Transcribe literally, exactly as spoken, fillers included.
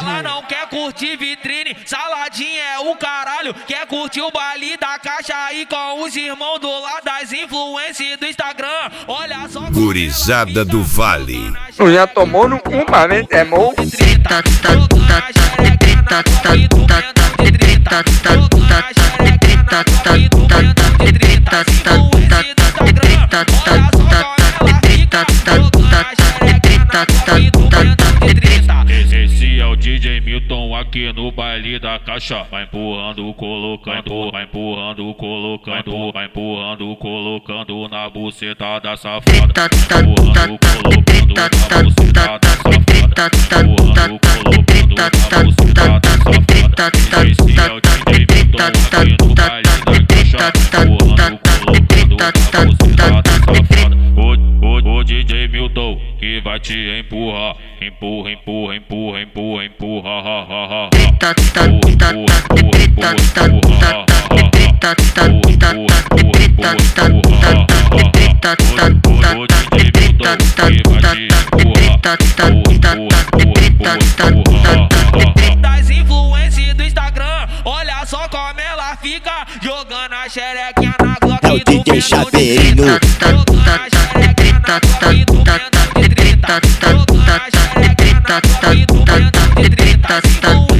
Ela não quer curtir vitrine, saladinha é o caralho. Quer curtir o baile da caixa aí com os irmãos do lado das influências do Instagram. Olha só. Gurizada do Vale. Tu já tomou no cu, mas nem é mou. Esse é o D J Milton aqui no baile da caixa. Vai empurrando, colocando, vai empurrando, colocando, vai empurrando, colocando na buceta da safada. Vai empurrando, colocando na buceta da safada. Empurrando, colocando na buceta da safada. Esse é o D J Milton aqui no baile da caixa. Empurrando, colocando na buceta da safada. O, o D J Milton que vai te empurrar, empurra, empurra, empurra, empurra, empurra, ha, ha, ha, ha. Empurra, empurra, empurra, empurra, empurra, ha, ha, ha, ha. Empurra, empurra, empurra, empurra, ha, ha, ha, ha. O D J Milton que vai te empurrar, empurra, empurra, empurra, empurra, ha, ha, ha. Das influências do Instagram, olha só como ela fica jogando a xerequinha na Glock. É o D J Chaveirinho. Jogando a xerequinha na Glock do Menor de trinta. Jogando a xerequinha na Glock do Menor de trinta.